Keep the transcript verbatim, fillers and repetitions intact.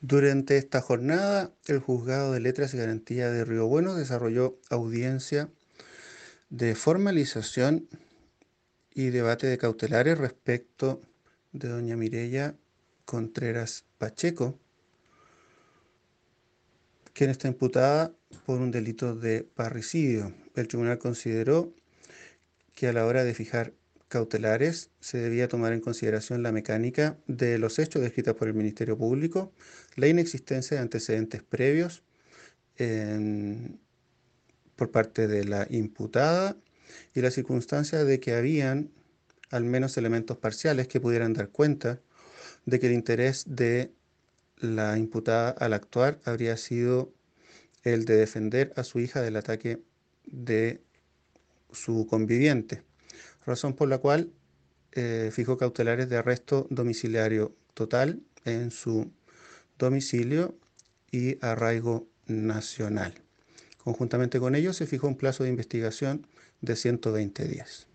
Durante esta jornada, el Juzgado de Letras y Garantía de Río Bueno desarrolló audiencia de formalización y debate de cautelares respecto de doña Mireya Contreras Pacheco, quien está imputada por un delito de parricidio. El tribunal consideró que a la hora de fijar cautelares se debía tomar en consideración la mecánica de los hechos descritos por el Ministerio Público, la inexistencia de antecedentes previos en, por parte de la imputada y la circunstancia de que habían al menos elementos parciales que pudieran dar cuenta de que el interés de la imputada al actuar habría sido el de defender a su hija del ataque de su conviviente, razón por la cual eh, fijó cautelares de arresto domiciliario total en su domicilio y arraigo nacional. Conjuntamente con ello se fijó un plazo de investigación de ciento veinte días.